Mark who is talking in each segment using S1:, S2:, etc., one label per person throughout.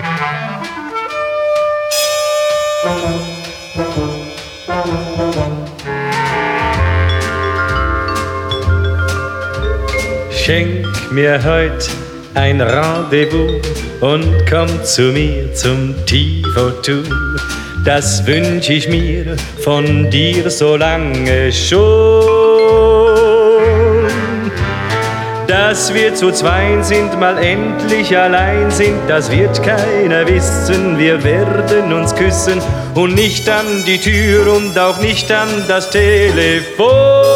S1: Schenk mir heut ein Rendezvous und komm zu mir zum Tivo-Tu. Das wünsch ich mir von dir so lange schon. Dass wir zu zweien sind, mal endlich allein sind, das wird keiner wissen. Wir werden uns küssen und nicht an die Tür und auch nicht an das Telefon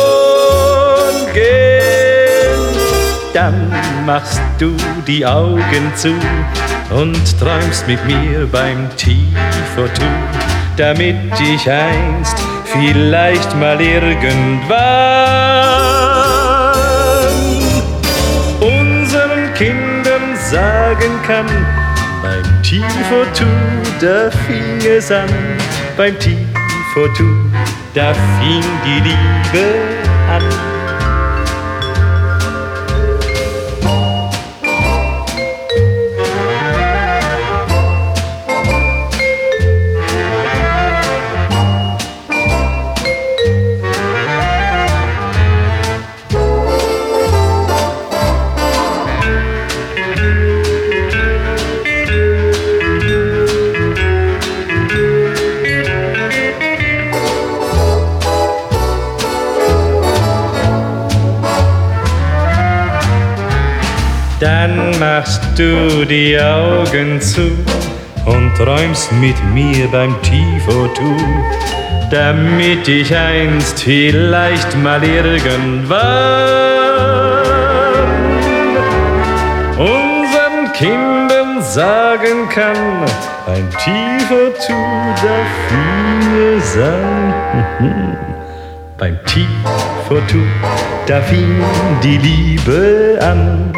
S1: gehen. Dann machst du die Augen zu und träumst mit mir beim Tivo-Tu, damit ich einst vielleicht mal irgendwann unseren Kindern sagen kann: beim Tivo-Tu, da fing es an, beim Tivo-Tu, da fing die Liebe an. Dann machst du die Augen zu und träumst mit mir beim Tivo-Tu, damit ich einst vielleicht mal irgendwann unseren Kindern sagen kann: beim Tivo-Tu, da fing es an. Beim Tivo-Tu, da fing die Liebe an.